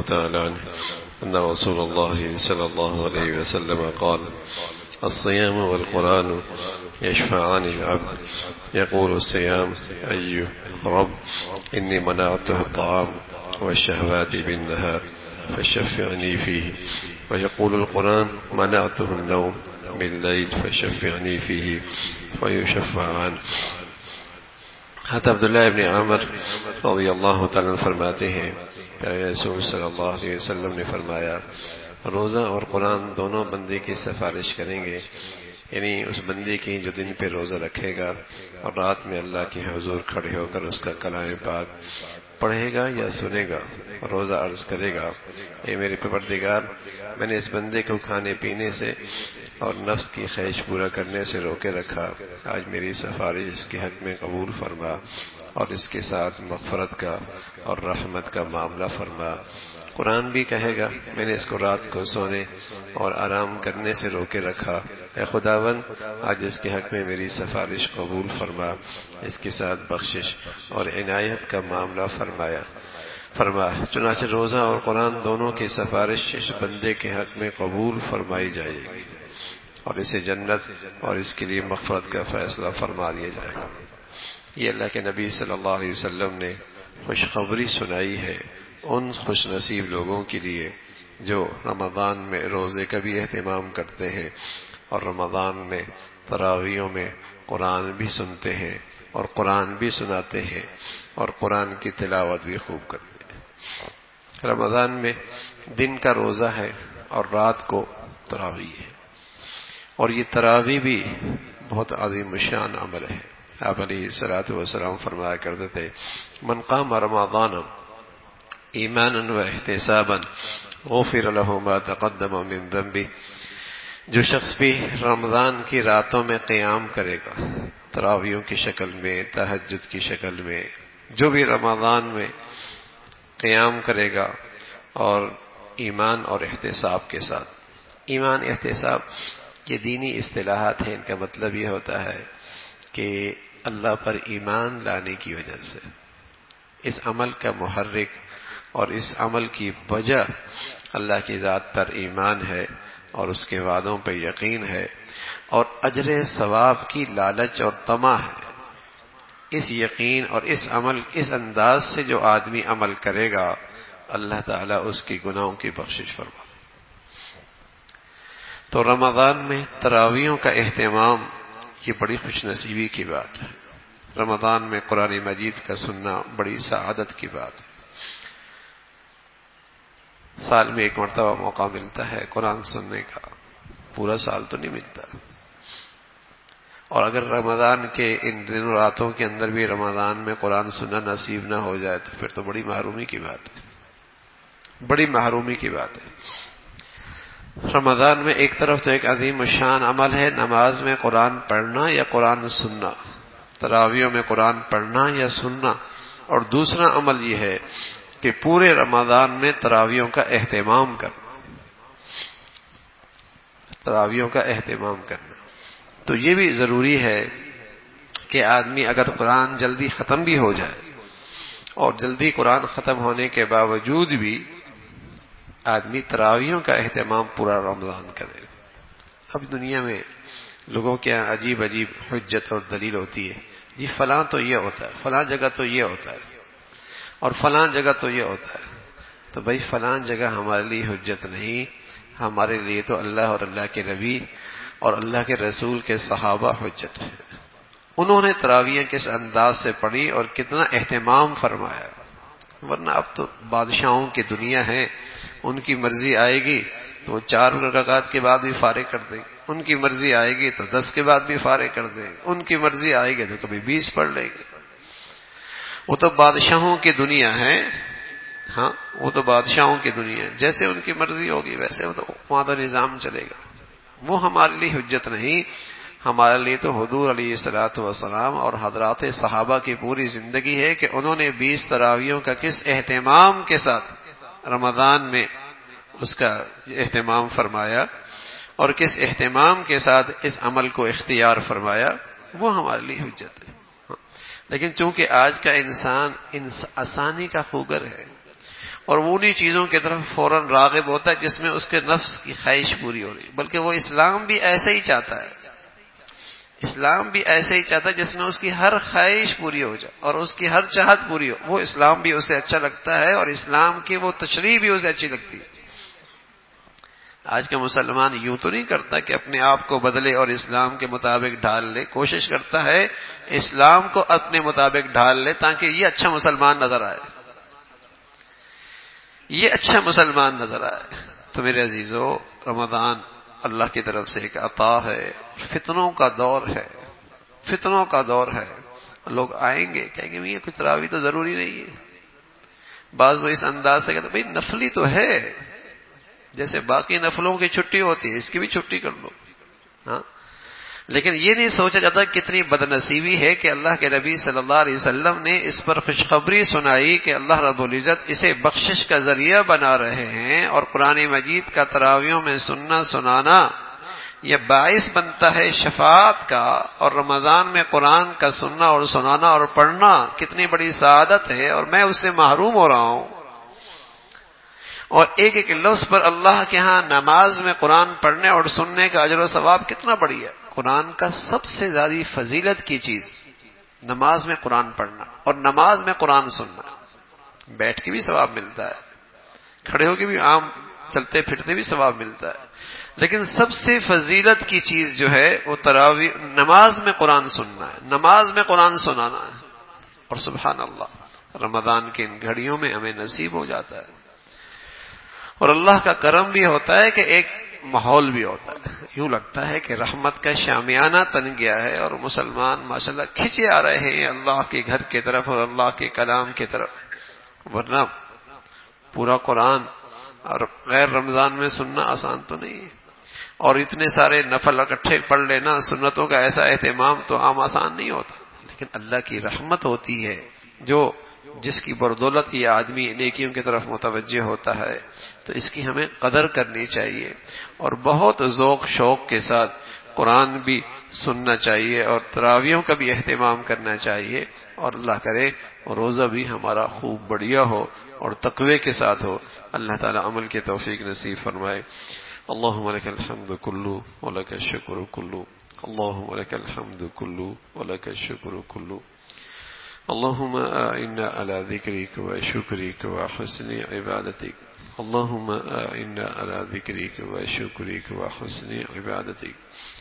تعالى عنه أن رسول الله صلى الله عليه وسلم قال: الصيام والقرآن يشفعان العبد. يقول الصيام: أي رب إني منعته الطعام والشهوات بالنهار فشفعني فيه. ويقول القرآن: منعته النوم بالليل فشفعني فيه فيشفعان. حضرت عبداللہ ابن عمر رضی اللہ تعالیٰ عنہ فرماتے ہیں کہ رسول صلی اللہ علیہ وسلم نے فرمایا: روزہ اور قرآن دونوں بندے کی سفارش کریں گے، یعنی اس بندے کی جو دن پہ روزہ رکھے گا اور رات میں اللہ کے حضور کھڑے ہو کر اس کا کلام پاک پڑھے گا یا سنے گا، روزہ عرض کرے گا: اے میرے پروردگار، میں نے اس بندے کو کھانے پینے سے اور نفس کی خواہش پورا کرنے سے روکے رکھا، آج میری سفارش اس کے حق میں قبول فرما اور اس کے ساتھ مغفرت کا اور رحمت کا معاملہ فرما۔ قرآن بھی کہے گا: میں نے اس کو رات کو سونے اور آرام کرنے سے روکے رکھا، اے خداوند آج اس کے حق میں میری سفارش قبول فرما، اس کے ساتھ بخشش اور عنایت کا معاملہ فرما۔ چنانچہ روزہ اور قرآن دونوں کی سفارش اس بندے کے حق میں قبول فرمائی جائے گی اور اسے جنت اور اس کے لیے مغفرت کا فیصلہ فرما دیا جائے گا۔ یہ اللہ کے نبی صلی اللہ علیہ وسلم نے خوشخبری سنائی ہے ان خوش نصیب لوگوں کے لیے جو رمضان میں روزے کا بھی اہتمام کرتے ہیں اور رمضان میں تراویحوں میں قرآن بھی سنتے ہیں اور قرآن بھی سناتے ہیں اور قرآن کی تلاوت بھی خوب کرتے ہیں۔ رمضان میں دن کا روزہ ہے اور رات کو تراویح ہے، اور یہ تراویح بھی بہت عظیم الشان عمل ہے۔ آپ علیہ الصلوۃ والسلام فرمایا کرتے تھے: من قام رمضان ایمانا واحتسابا غفر له ما تقدم من ذنبه۔ جو شخص بھی رمضان کی راتوں میں قیام کرے گا، تراویحوں کی شکل میں، تہجد کی شکل میں، جو بھی رمضان میں قیام کرے گا اور ایمان اور احتساب کے ساتھ، ایمان احتساب یہ دینی اصطلاحات ہیں، ان کا مطلب یہ ہوتا ہے کہ اللہ پر ایمان لانے کی وجہ سے اس عمل کا محرک اور اس عمل کی وجہ اللہ کی ذات پر ایمان ہے اور اس کے وعدوں پر یقین ہے اور اجر ثواب کی لالچ اور طمع ہے۔ اس یقین اور اس عمل، اس انداز سے جو آدمی عمل کرے گا، اللہ تعالیٰ اس کی گناہوں کی بخشش فرما۔ تو رمضان میں تراویحوں کا اہتمام یہ بڑی خوش نصیبی کی بات ہے۔ رمضان میں قرآن مجید کا سننا بڑی سعادت کی بات ہے۔ سال میں ایک مرتبہ موقع ملتا ہے قرآن سننے کا، پورا سال تو نہیں ملتا، اور اگر رمضان کے ان دنوں راتوں کے اندر بھی رمضان میں قرآن سننا نصیب نہ ہو جائے تو پھر تو بڑی محرومی کی بات ہے، بڑی محرومی کی بات ہے۔ رمضان میں ایک طرف تو ایک عظیم الشان عمل ہے نماز میں قرآن پڑھنا یا قرآن سننا، تراویحوں میں قرآن پڑھنا یا سننا، اور دوسرا عمل یہ ہے کہ پورے رمضان میں تراویحوں کا اہتمام کرنا، تراویحوں کا اہتمام کرنا۔ تو یہ بھی ضروری ہے کہ آدمی اگر قرآن جلدی ختم بھی ہو جائے اور جلدی قرآن ختم ہونے کے باوجود بھی آدمی تراویحوں کا اہتمام پورا رمضان کرے۔ اب دنیا میں لوگوں کے یہاں عجیب عجیب حجت اور دلیل ہوتی ہے، جی فلاں تو یہ ہوتا ہے، فلاں جگہ تو یہ ہوتا ہے، اور فلاں جگہ تو یہ ہوتا ہے۔ تو بھائی فلاں جگہ ہمارے لیے حجت نہیں، ہمارے لیے تو اللہ اور اللہ کے نبی اور اللہ کے رسول کے صحابہ حجت ہے۔ انہوں نے تراویح کس انداز سے پڑھی اور کتنا اہتمام فرمایا، ورنہ اب تو بادشاہوں کی دنیا ہے، ان کی مرضی آئے گی تو 4 رکعات کے بعد بھی فارغ کر دیں گے، ان کی مرضی آئے گی تو 10 کے بعد بھی فارغ کر دیں گے، ان کی مرضی آئے گی تو کبھی 20 پڑھ لیں گے۔ وہ تو بادشاہوں کی دنیا ہے، ہاں وہ تو بادشاہوں کی دنیا ہے، جیسے ان کی مرضی ہوگی ویسے وہاں تو نظام چلے گا، وہ ہمارے لیے حجت نہیں۔ ہمارے لیے تو حضور علیہ الصلوۃ والسلام اور حضرات صحابہ کی پوری زندگی ہے کہ انہوں نے 20 تراویحوں کا کس اہتمام کے ساتھ رمضان میں اس کا اہتمام فرمایا اور کس اہتمام کے ساتھ اس عمل کو اختیار فرمایا، وہ ہمارے لیے حجت ہے۔ لیکن چونکہ آج کا انسان آسانی کا خوگر ہے، اور وہ انہی چیزوں کی طرف فوراً راغب ہوتا ہے جس میں اس کے نفس کی خواہش پوری ہو رہی، بلکہ وہ اسلام بھی ایسے ہی چاہتا ہے، اسلام بھی ایسے ہی چاہتا ہے جس میں اس کی ہر خواہش پوری ہو جائے اور اس کی ہر چاہت پوری ہو، وہ اسلام بھی اسے اچھا لگتا ہے اور اسلام کی وہ تشریح بھی اسے اچھی لگتی ہے۔ آج کا مسلمان یوں تو نہیں کرتا کہ اپنے آپ کو بدلے اور اسلام کے مطابق ڈھال لے، کوشش کرتا ہے اسلام کو اپنے مطابق ڈھال لے تاکہ یہ اچھا مسلمان نظر آئے، یہ اچھا مسلمان نظر آئے۔ تو میرے عزیزو، رمضان اللہ کی طرف سے ایک عطا ہے، فتنوں کا دور ہے، فتنوں کا دور ہے۔ لوگ آئیں گے کہیں گے یہ کچھ تراویح تو ضروری نہیں ہے، بعض وہ اس انداز سے کہتے ہیں بھائی نفلی تو ہے، جیسے باقی نفلوں کی چھٹی ہوتی ہے اس کی بھی چھٹی کر لو، ہاں، لیکن یہ نہیں سوچا جاتا کتنی بدنصیبی ہے کہ اللہ کے نبی صلی اللہ علیہ وسلم نے اس پر خوشخبری سنائی کہ اللہ رب العزت اسے بخشش کا ذریعہ بنا رہے ہیں، اور قرآن مجید کا تراویحوں میں سننا سنانا یہ باعث بنتا ہے شفاعت کا، اور رمضان میں قرآن کا سننا اور سنانا اور پڑھنا کتنی بڑی سعادت ہے، اور میں اس سے محروم ہو رہا ہوں۔ اور ایک ایک لفظ پر اللہ کے ہاں نماز میں قرآن پڑھنے اور سننے کا اجر و ثواب کتنا بڑی ہے۔ قرآن کا سب سے زیادہ فضیلت کی چیز نماز میں قرآن پڑھنا اور نماز میں قرآن سننا، بیٹھ کے بھی ثواب ملتا ہے، کھڑے ہو کے بھی عام چلتے پھرتے بھی ثواب ملتا ہے، لیکن سب سے فضیلت کی چیز جو ہے وہ تراویح نماز میں قرآن سننا ہے، نماز میں قرآن سنانا ہے۔ اور سبحان اللہ، رمضان کی ان گھڑیوں میں ہمیں نصیب ہو جاتا ہے، اور اللہ کا کرم بھی ہوتا ہے کہ ایک ماحول بھی ہوتا ہے، یوں لگتا ہے کہ رحمت کا شامیانہ تن گیا ہے اور مسلمان ماشاءاللہ کھنچے آ رہے ہیں اللہ کے گھر کی طرف اور اللہ کے کلام کی طرف، ورنہ پورا قرآن اور غیر رمضان میں سننا آسان تو نہیں ہے، اور اتنے سارے نفل اکٹھے پڑھ لینا، سنتوں کا ایسا اہتمام تو عام آسان نہیں ہوتا، لیکن اللہ کی رحمت ہوتی ہے جس کی بدولت یہ آدمی نیکیوں کی طرف متوجہ ہوتا ہے، تو اس کی ہمیں قدر کرنی چاہیے اور بہت ذوق شوق کے ساتھ قرآن بھی سننا چاہیے اور تراویحوں کا بھی اہتمام کرنا چاہیے، اور اللہ کرے روزہ بھی ہمارا خوب بڑھیا ہو اور تقوی کے ساتھ ہو۔ اللہ تعالی عمل کی توفیق نصیب فرمائے۔ اللہم لک الحمد کلو ولک الشکر کلو، اللہم لک الحمد کلو ولک الشکر کلو، اللهم أعنا على ذكرك وشكرك وحسن عبادتك، اللهم أعنا على ذكرك وشكرك وحسن عبادتك۔